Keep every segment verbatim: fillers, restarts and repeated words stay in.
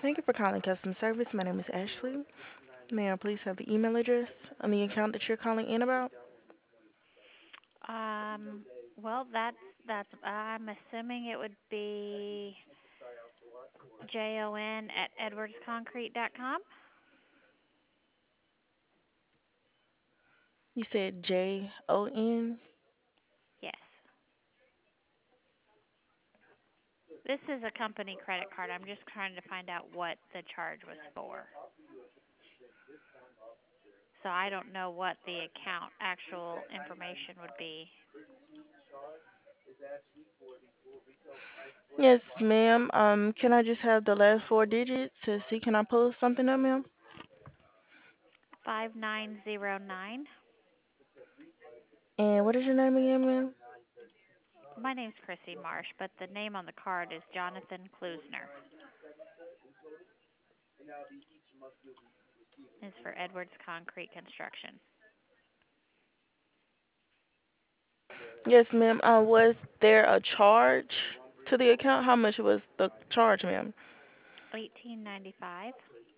Thank you for calling customer service. My name is Ashley. May I please have the email address on the account that you're calling in about? Um, well, that's that's. I'm assuming it would be jon at edwardsconcrete dot com. You said J O N. Yes. This is a company credit card. I'm just trying to find out what the charge was for. So I don't know what the account actual information would be. Yes, ma'am. Um, can I just have the last four digits to see can I pull something up, ma'am? five nine zero nine. And what is your name again, ma'am? My name's Chrissy Marsh, but the name on the card is Jonathan Klusner. It's for Edwards Concrete Construction. Yes, ma'am. Uh, was there a charge to the account? How much was the charge, ma'am? eighteen ninety-five.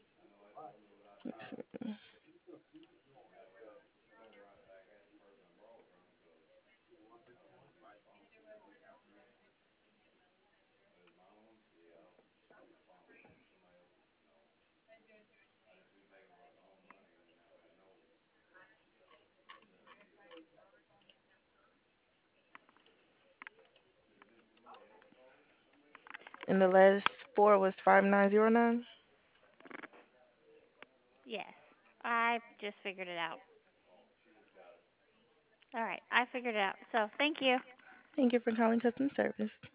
And the last four was five nine zero nine. Yes. I just figured it out. All right, I figured it out. So, thank you. Thank you for calling customer service.